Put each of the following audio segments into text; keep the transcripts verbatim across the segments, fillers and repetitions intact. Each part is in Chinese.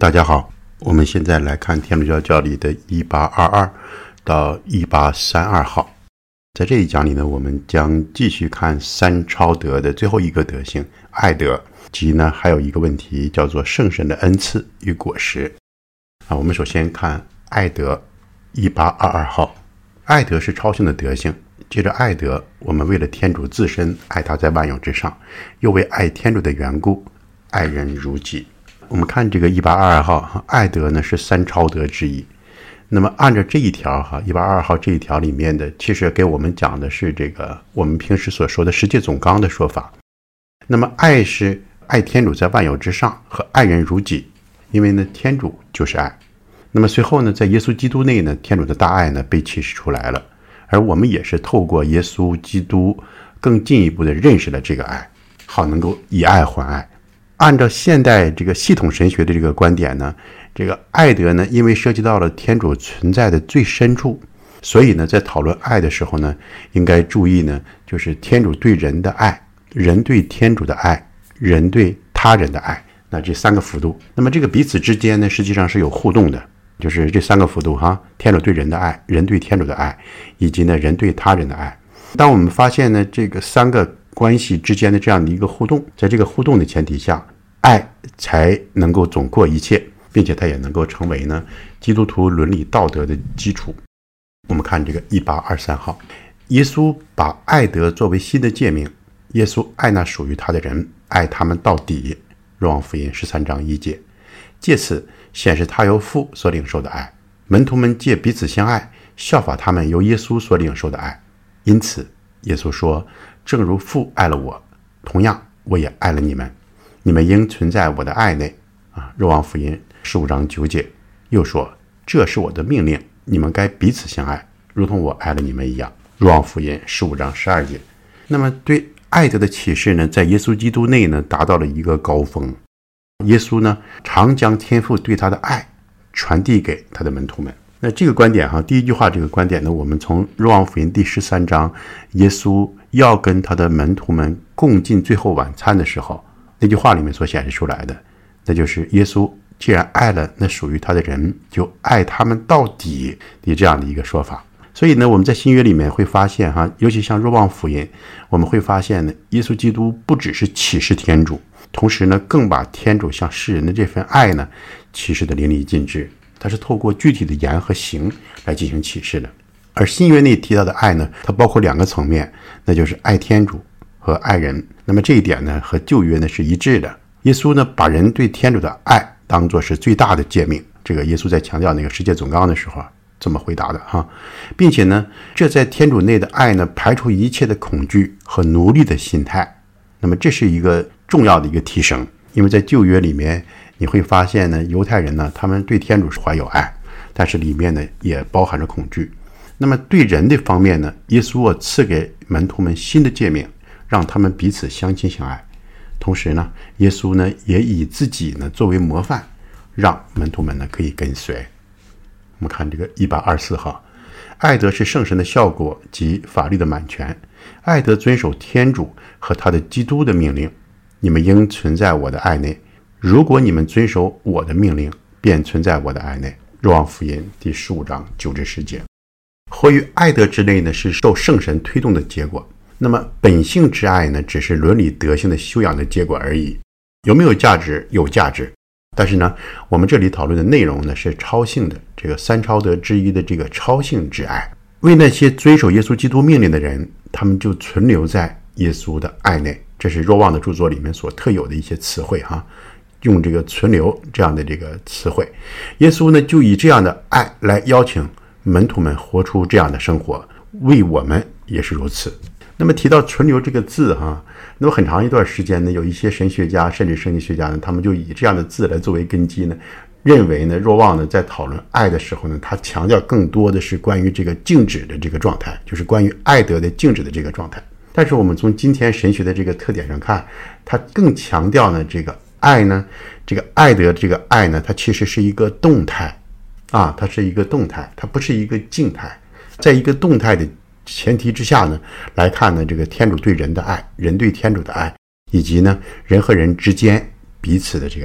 大家好，我们现在来看天主教教理的一八二二到一八三二号。在这一讲里呢，我们将继续看三超德的最后一个德性爱德，及呢还有一个问题叫做圣神的恩赐与果实。啊，我们首先看爱德一八二二号。爱德是超性的德性，接着爱德，我们为了天主自身爱他在万有之上，又为爱天主的缘故爱人如己。我们看这个一八二二号，爱德呢是三超德之一。那么按照这一条哈，一八二二号这一条里面的，其实给我们讲的是这个我们平时所说的世界总纲的说法。那么爱是爱天主在万有之上和爱人如己，因为呢天主就是爱。那么随后呢，在耶稣基督内呢，天主的大爱呢被启示出来了，而我们也是透过耶稣基督更进一步的认识了这个爱，好能够以爱还爱。按照现代这个系统神学的这个观点呢，这个爱德呢，因为涉及到了天主存在的最深处，所以呢，在讨论爱的时候呢，应该注意呢，就是天主对人的爱，人对天主的爱，人对他人的爱，那这三个幅度。那么这个彼此之间呢，实际上是有互动的，就是这三个幅度哈，天主对人的爱，人对天主的爱，以及呢，人对他人的爱。当我们发现呢，这个三个关系之间的这样的一个互动，在这个互动的前提下，爱才能够总括一切，并且它也能够成为呢基督徒伦理道德的基础。我们看这个一八二三号，耶稣把爱德作为新的诫命，耶稣爱那属于他的人，爱他们到底。若望福音十三章一节，借此显示他由父所领受的爱，门徒们借彼此相爱，效法他们由耶稣所领受的爱。因此耶稣说，正如父爱了我，同样我也爱了你们，你们应存在我的爱内。啊，若望福音十五章九节又说，这是我的命令，你们该彼此相爱，如同我爱了你们一样。若望福音十五章十二节。那么对爱德的启示呢，在耶稣基督内呢达到了一个高峰。耶稣呢常将天父对他的爱传递给他的门徒们。那这个观点哈，第一句话这个观点呢，我们从若望福音第十三章，耶稣要跟他的门徒们共进最后晚餐的时候，那句话里面所显示出来的，那就是耶稣既然爱了那属于他的人，就爱他们到底的这样的一个说法。所以呢，我们在新约里面会发现哈，尤其像若望福音，我们会发现呢，耶稣基督不只是启示天主，同时呢，更把天主向世人的这份爱呢启示的淋漓尽致。它是透过具体的言和行来进行启示的。而新约内提到的爱呢，它包括两个层面，那就是爱天主和爱人。那么这一点呢，和旧约呢是一致的。耶稣呢，把人对天主的爱当作是最大的诫命。这个耶稣在强调那个世界总纲的时候这么回答的哈，并且呢，这在天主内的爱呢，排除一切的恐惧和奴隶的心态。那么这是一个重要的一个提升，因为在旧约里面你会发现呢，犹太人呢，他们对天主是怀有爱，但是里面呢也包含着恐惧。那么对人的方面呢，耶稣啊赐给门徒们新的诫命，让他们彼此相亲相爱。同时呢，耶稣呢也以自己呢作为模范，让门徒们呢可以跟随。我们看这个一八二四号，爱德是圣神的效果及法律的满全。爱德遵守天主和他的基督的命令，你们应存在我的爱内。如果你们遵守我的命令，便存在我的爱内。若望福音第十五章九至十节。活于爱德之内呢，是受圣神推动的结果。那么本性之爱呢，只是伦理德性的修养的结果而已。有没有价值？有价值。但是呢，我们这里讨论的内容呢，是超性的，这个三超德之一的这个超性之爱。为那些遵守耶稣基督命令的人，他们就存留在耶稣的爱内。这是若望的著作里面所特有的一些词汇哈，用这个存留这样的这个词汇。耶稣呢，就以这样的爱来邀请门徒们活出这样的生活，为我们也是如此。那么提到存留这个字哈，那么很长一段时间呢，有一些神学家甚至圣经学家呢，他们就以这样的字来作为根基呢，认为呢，若望呢在讨论爱的时候呢，他强调更多的是关于这个静止的这个状态，就是关于爱德的静止的这个状态。但是我们从今天神学的这个特点上看，他更强调呢，这个爱呢，这个爱德这个爱呢，它其实是一个动态啊，它是一个动态，它不是一个静态。在一个动态的前提之下呢，来看呢，这个天主对人的爱，人对天主的爱，以及呢人和人之间彼此的这个爱，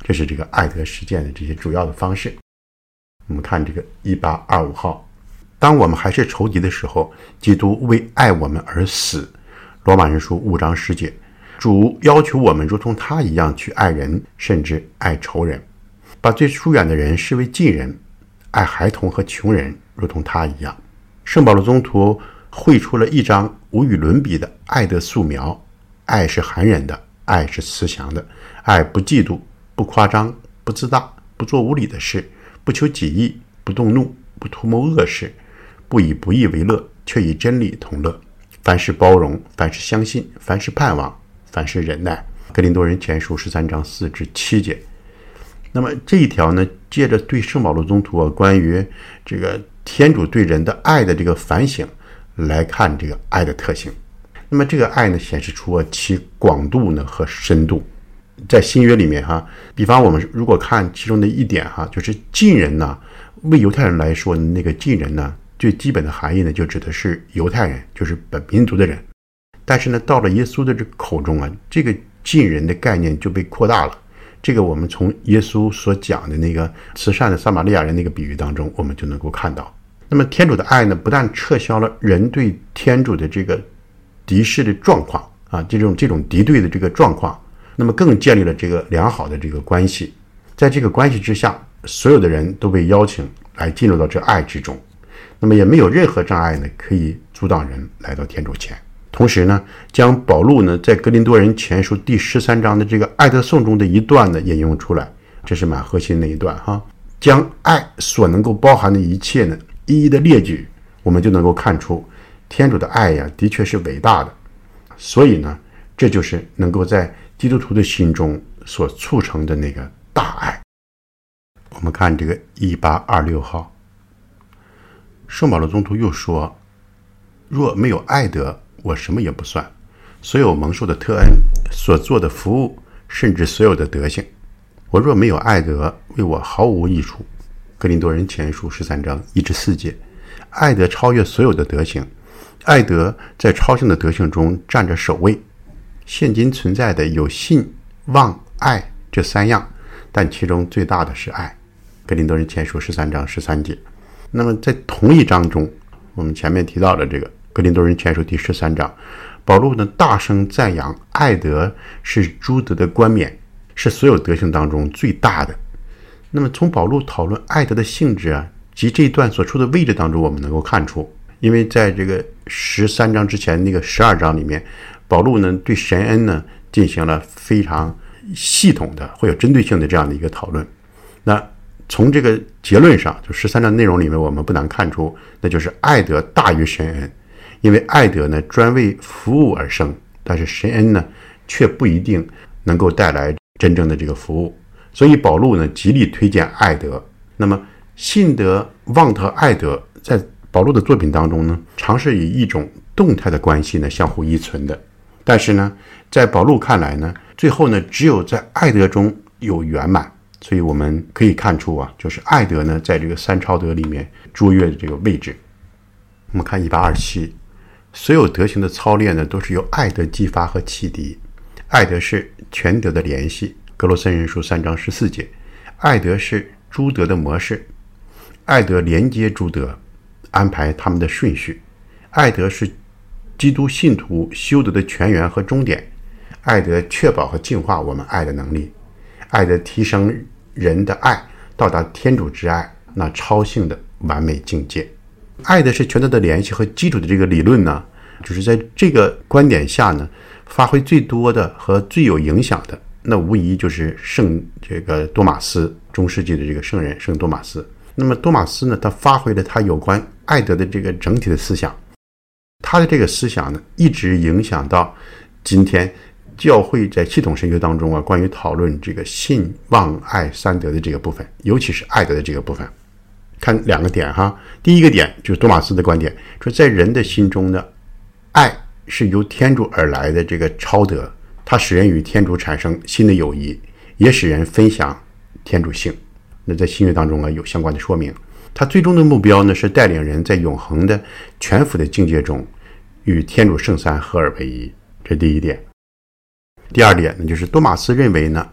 这是这个爱德实践的这些主要的方式。我们看这个一八二五号，当我们还是仇敌的时候，基督为爱我们而死。罗马人书五章十节，主要求我们如同他一样去爱人，甚至爱仇人，把最疏远的人视为近人，爱孩童和穷人如同他一样。圣保罗宗徒绘出了一张无与伦比的爱的素描。爱是含忍的，爱是慈祥的，爱不嫉妒，不夸张，不自大，不做无理的事，不求己益，不动怒，不图谋恶事，不以不义为乐，却以真理同乐。凡事包容，凡事相信，凡事盼望，凡事忍耐。哥林多人前书十三章四至七节。那么这一条呢，借着对圣保罗宗徒啊关于这个天主对人的爱的这个反省来看这个爱的特性。那么这个爱呢，显示出啊其广度呢和深度。在新约里面哈，比方我们如果看其中的一点哈，就是近人呢，为犹太人来说，那个近人呢，最基本的含义呢，就指的是犹太人，就是本民族的人。但是呢，到了耶稣的这个口中啊，这个近人的概念就被扩大了。这个我们从耶稣所讲的那个慈善的撒玛利亚人那个比喻当中，我们就能够看到。那么天主的爱呢，不但撤销了人对天主的这个敌视的状况啊，这种这种敌对的这个状况，那么更建立了这个良好的这个关系。在这个关系之下，所有的人都被邀请来进入到这爱之中，那么也没有任何障碍呢可以阻挡人来到天主前。同时呢，将保禄呢在哥林多人前书第十三章的这个爱德颂中的一段呢引用出来，这是蛮核心的一段哈。将爱所能够包含的一切呢一一的列举，我们就能够看出天主的爱呀，的确是伟大的。所以呢，这就是能够在基督徒的心中所促成的那个大爱。我们看这个一八二六号，圣保罗宗徒又说，若没有爱德，我什么也不算。所有蒙受的特恩，所做的服务，甚至所有的德行，我若没有爱德，为我毫无益处。哥林多人前书十三章一至四节，爱德超越所有的德行，爱德在超性的德行中占着首位。现今存在的有信、望、爱这三样，但其中最大的是爱。哥林多人前书十三章十三节。那么在同一章中，我们前面提到的这个哥林多人前书第十三章，保禄呢大声赞扬爱德是诸德的冠冕，是所有德行当中最大的。那么从保禄讨论爱德的性质啊，及这一段所处的位置当中，我们能够看出，因为在这个十三章之前那个十二章里面，保禄呢对神恩呢进行了非常系统的会有针对性的这样的一个讨论。那从这个结论上，就十三章内容里面，我们不难看出，那就是爱德大于神恩。因为爱德呢专为服务而生，但是神恩呢却不一定能够带来真正的这个服务。所以保禄呢极力推荐爱德。那么信德、望德、爱德在保禄的作品当中呢，常是以一种动态的关系呢相互依存的。但是呢，在保禄看来呢，最后呢只有在爱德中有圆满。所以我们可以看出啊，就是爱德呢在这个三超德里面卓越的这个位置。我们看一八二七，所有德行的操练呢，都是由爱德激发和启迪。爱德是全德的联系，格罗森人书三章十四节。爱德是诸德的模式，爱德连接诸德，安排他们的顺序。爱德是基督信徒修德的泉源和终点。爱德确保和净化我们爱的能力。爱德提升人的爱，到达天主之爱那超性的完美境界。爱的是全德的联系和基础的这个理论呢，就是在这个观点下呢，发挥最多的和最有影响的，那无疑就是圣这个多马斯，中世纪的这个圣人圣多马斯。那么多马斯呢，他发挥了他有关爱德的这个整体的思想，他的这个思想呢，一直影响到今天教会在系统神学当中啊，关于讨论这个信、望、爱三德的这个部分，尤其是爱德的这个部分。看两个点哈，第一个点就是多马斯的观点，说在人的心中的爱是由天主而来的这个超德，它使人与天主产生新的友谊，也使人分享天主性。那在新约当中啊，有相关的说明。它最终的目标呢，是带领人在永恒的全福的境界中与天主圣三合而为一，这是第一点。第二点呢，就是多马斯认为呢，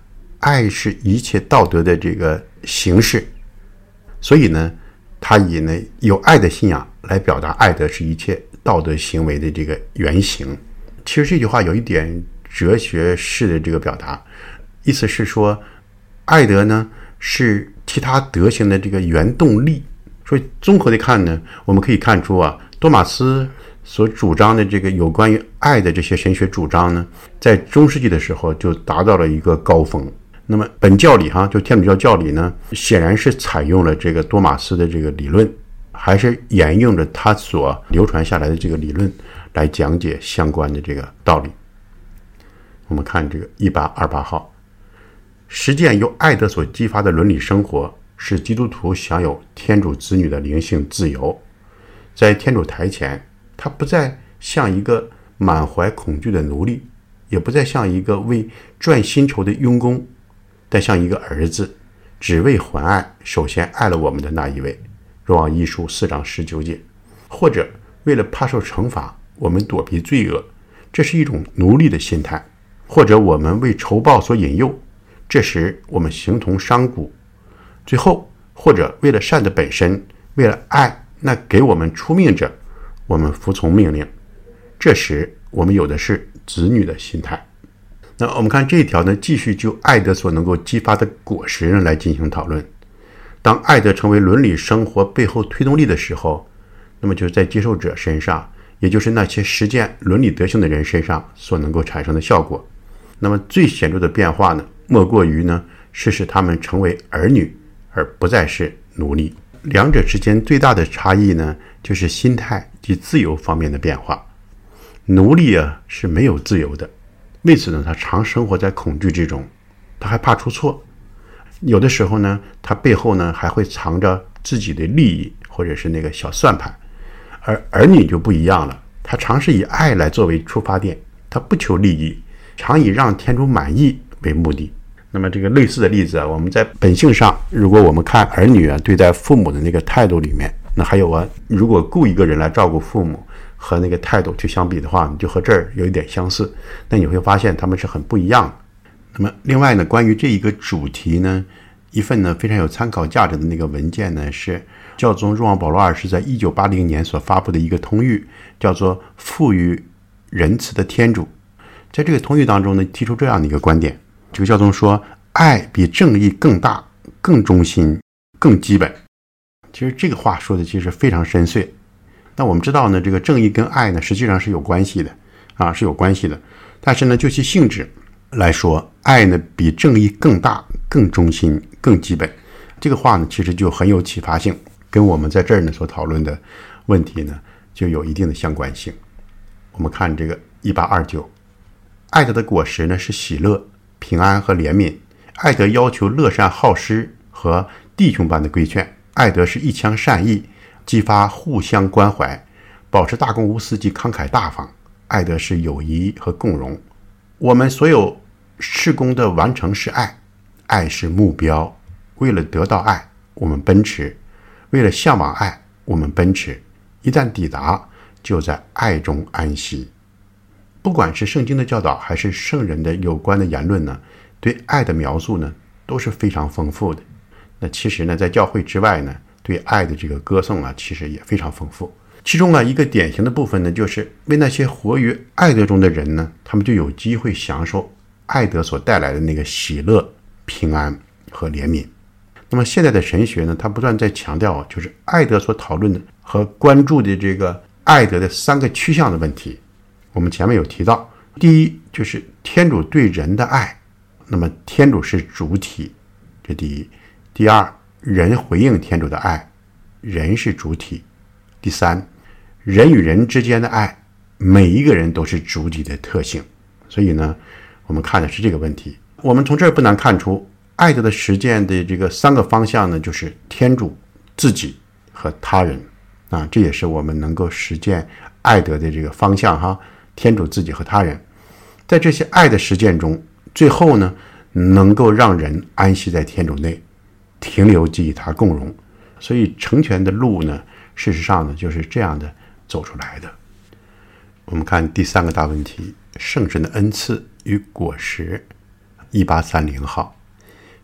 爱是一切道德的这个形式，所以呢，他以呢有爱的信仰来表达爱德是一切道德行为的这个原型。其实这句话有一点哲学式的这个表达，意思是说，爱德呢是其他德行的这个原动力。所以综合的看呢，我们可以看出啊，多马斯所主张的这个有关于爱的这些神学主张呢，在中世纪的时候就达到了一个高峰。那么本教理哈，就天主教教理呢，显然是采用了这个多马斯的这个理论，还是沿用着他所流传下来的这个理论来讲解相关的这个道理。我们看这个一八二八号，实践由爱德所激发的伦理生活，使基督徒享有天主子女的灵性自由。在天主台前，他不再像一个满怀恐惧的奴隶，也不再像一个为赚薪酬的佣工，但像一个儿子，只为还爱首先爱了我们的那一位。若望一书四章十九节。或者为了怕受惩罚，我们躲避罪恶，这是一种奴隶的心态。或者我们为仇报所引诱，这时我们形同商贾。最后，或者为了善的本身，为了爱那给我们出命者，我们服从命令，这时我们有的是子女的心态。那我们看这一条呢，继续就爱德所能够激发的果实呢来进行讨论。当爱德成为伦理生活背后推动力的时候，那么就是在接受者身上，也就是那些实践伦理德性的人身上所能够产生的效果。那么最显著的变化呢，莫过于呢是使他们成为儿女，而不再是奴隶。两者之间最大的差异呢，就是心态及自由方面的变化。奴隶啊是没有自由的，为此呢，他常生活在恐惧之中，他害怕出错。有的时候呢，他背后呢还会藏着自己的利益或者是那个小算盘。而儿女就不一样了，他常是以爱来作为出发点，他不求利益，常以让天主满意为目的。那么这个类似的例子啊，我们在本性上，如果我们看儿女啊对待父母的那个态度里面，那还有啊，如果雇一个人来照顾父母和那个态度去相比的话，你就和这儿有一点相似，那你会发现他们是很不一样的。那么另外呢，关于这一个主题呢，一份呢非常有参考价值的那个文件呢，是教宗若望保罗二世在一九八零年所发布的一个通谕，叫做赋予仁慈的天主。在这个通谕当中呢，提出这样的一个观点，这个教宗说，爱比正义更大、更中心、更基本。其实这个话说的其实非常深邃。那我们知道呢，这个正义跟爱呢实际上是有关系的啊，是有关系的。但是呢，就其性质来说，爱呢比正义更大、更中心、更基本。这个话呢其实就很有启发性，跟我们在这儿呢所讨论的问题呢就有一定的相关性。我们看这个一八二九，爱德的果实呢是喜乐、平安和怜悯。爱德要求乐善好施和弟兄般的规劝。爱德是一腔善意，激发互相关怀，保持大公无私及慷慨大方。爱德是友谊和共荣。我们所有事工的完成是爱，爱是目标。为了得到爱，我们奔驰；为了向往爱，我们奔驰。一旦抵达，就在爱中安息。不管是圣经的教导还是圣人的有关的言论呢，对爱的描述呢都是非常丰富的。那其实呢，在教会之外呢，对爱的这个歌颂啊，其实也非常丰富。其中呢，一个典型的部分呢，就是为那些活于爱德中的人呢，他们就有机会享受爱德所带来的那个喜乐、平安和怜悯。那么现在的神学呢，它不断在强调，就是爱德所讨论的和关注的这个爱德的三个趋向的问题。我们前面有提到，第一就是天主对人的爱，那么天主是主体，这第一。第二，人回应天主的爱，人是主体。第三，人与人之间的爱，每一个人都是主体的特性。所以呢，我们看的是这个问题。我们从这儿不难看出，爱德的实践的这个三个方向呢，就是天主、自己和他人啊，这也是我们能够实践爱德的这个方向哈。天主、自己和他人，在这些爱的实践中，最后呢，能够让人安息在天主内，停留即与他共荣。所以成全的路呢，事实上呢就是这样的走出来的。我们看第三个大问题，圣神的恩赐与果实。一八三零号，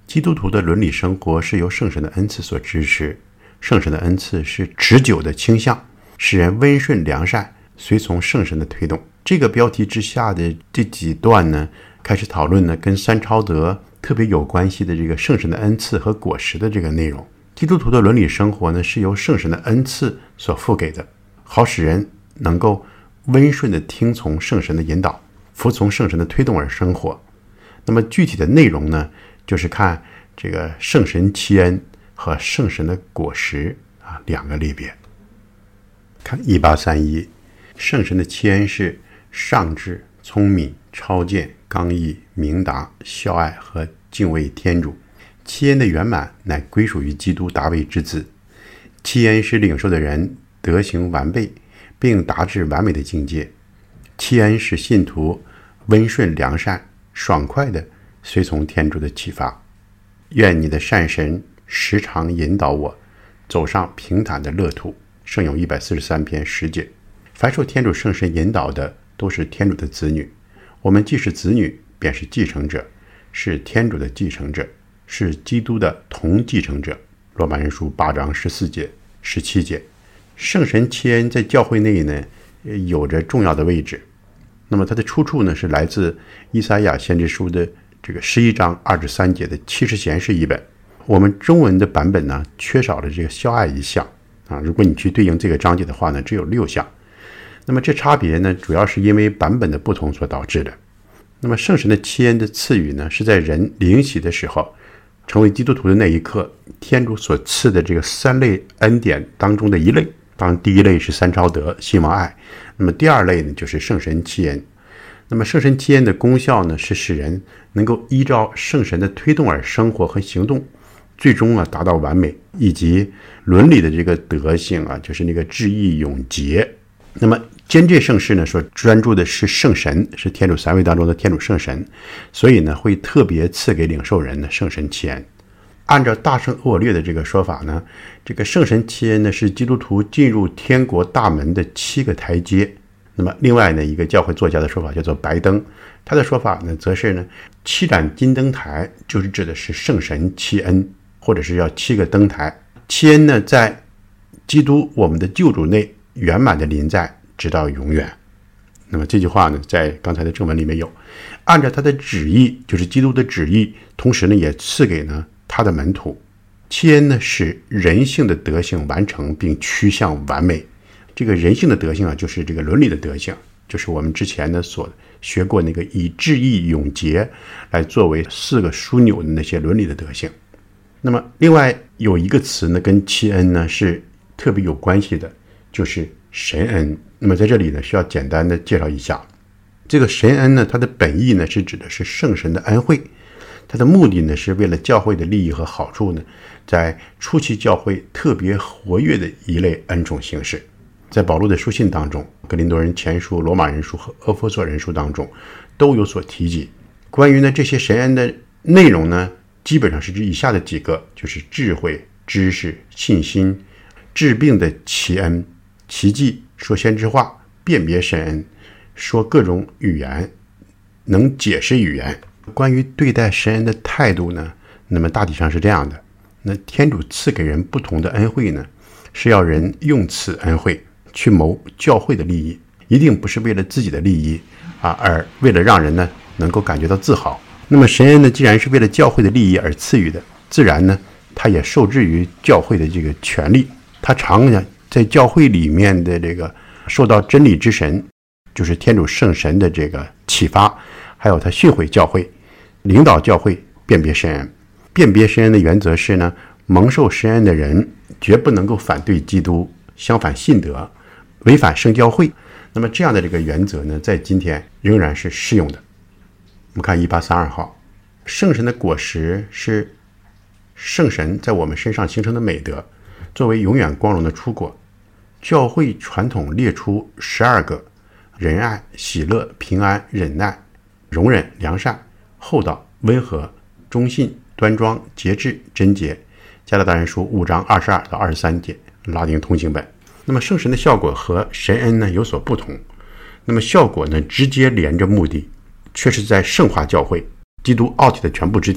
基督徒的伦理生活是由圣神的恩赐所支持，圣神的恩赐是持久的倾向，使人温顺良善，随从圣神的推动。这个标题之下的这几段呢，开始讨论呢跟三超德特别有关系的这个圣神的恩赐和果实的这个内容。基督徒的伦理生活呢，是由圣神的恩赐所赋给的，好使人能够温顺地听从圣神的引导，服从圣神的推动而生活。那么具体的内容呢，就是看这个圣神期恩和圣神的果实啊两个类别。看一八三一，圣神的期恩是上智、聪明、超见、刚毅、明达、孝爱和敬畏天主。期恩的圆满乃归属于基督大卫之子。期恩是领受的人德行完备，并达至完美的境界。期恩使信徒温顺良善，爽快地随从天主的启发。愿你的善神时常引导我走上平坦的乐土。圣咏一百四十三篇十节。凡受天主圣神引导的，都是天主的子女。我们既是子女，便是继承者，是天主的继承者，是基督的同继承者。罗马人书八章十四节、十七节。圣神期恩在教会内呢，有着重要的位置。那么它的出处呢，是来自以赛亚先知书的这个十一章二十三节的七十贤士译本。我们中文的版本呢，缺少了这个孝爱一项啊。如果你去对应这个章节的话呢，只有六项。那么这差别呢，主要是因为版本的不同所导致的。那么圣神的期恩的赐予呢，是在人灵洗的时候，成为基督徒的那一刻，天主所赐的这个三类恩典当中的一类。当然第一类是三超德、信望爱，那么第二类呢，就是圣神期恩。那么圣神期恩的功效呢，是使人能够依照圣神的推动而生活和行动，最终啊达到完美，以及伦理的这个德性啊，就是那个至义永洁。那么监这圣事呢，所专注的是圣神，是天主三位当中的天主圣神，所以呢会特别赐给领受人的圣神期恩。按照大圣欧尔略的这个说法呢，这个圣神期恩呢是基督徒进入天国大门的七个台阶。那么另外呢，一个教会作家的说法叫做白灯，他的说法呢则是呢七盏金灯台，就是指的是圣神期恩，或者是要七个灯台。期恩呢在基督我们的救主内圆满的临在，直到永远。那么这句话呢，在刚才的正文里面有，按照他的旨意，就是基督的旨意，同时呢也赐给呢他的门徒。期恩呢使人性的德性完成并趋向完美。这个人性的德性啊，就是这个伦理的德性，就是我们之前呢所学过那个以至义永洁来作为四个枢纽的那些伦理的德性。那么另外有一个词呢跟期恩呢是特别有关系的，就是神恩。那么在这里呢需要简单的介绍一下，这个神恩呢，它的本意呢是指的是圣神的恩惠，它的目的呢是为了教会的利益和好处呢，在初期教会特别活跃的一类恩宠形式。在保罗的书信当中，哥林多人前书、罗马人书和俄弗所人书当中都有所提及。关于呢这些神恩的内容呢，基本上是指以下的几个，就是智慧、知识、信心、治病的奇恩、奇迹、说先知话、辨别神恩、说各种语言、能解释语言。关于对待神恩的态度呢，那么大体上是这样的。那天主赐给人不同的恩惠呢，是要人用此恩惠去谋教会的利益，一定不是为了自己的利益啊，而为了让人呢能够感觉到自豪。那么神恩呢，既然是为了教会的利益而赐予的，自然呢，他也受制于教会的这个权利。他常呢在教会里面的这个受到真理之神，就是天主圣神的这个启发，还有他训诲教会、领导教会辨别神恩。辨别神恩的原则是呢，蒙受神恩的人绝不能够反对基督，相反信德，违反圣教会。那么这样的这个原则呢，在今天仍然是适用的。我们看一八三二号，圣神的果实是圣神在我们身上形成的美德，作为永远光荣的出果。教会传统列出十二个：仁爱、喜乐、平安、忍耐、容忍、良善、厚道、温和、忠信、端庄、节制、贞洁。加拉达人书五章二十二到二十三节，拉丁通行本。那么圣神的效果和神恩呢有所不同。那么效果呢直接连着目的，却是在圣化教会，基督奥体的全部肢体。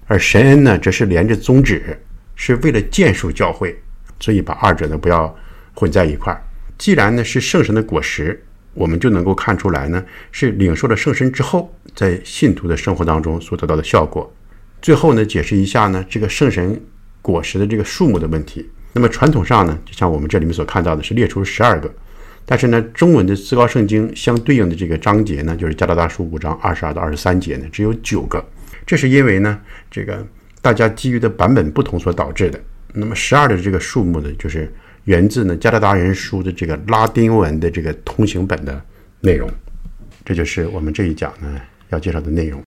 而神恩呢则是连着宗旨，是为了建树教会，所以把二者呢不要混在一块儿。既然呢是圣神的果实，我们就能够看出来呢是领受了圣神之后在信徒的生活当中所得到的效果。最后呢解释一下呢这个圣神果实的这个数目的问题。那么传统上呢，就像我们这里面所看到的是列出十二个，但是呢中文的至高圣经相对应的这个章节呢，就是加拉达书五章二十二到二十三节呢只有九个。这是因为呢这个大家基于的版本不同所导致的。那么十二的这个数目呢就是源自呢加拉达人书的这个拉丁文的这个通行本的内容。这就是我们这一讲呢要介绍的内容。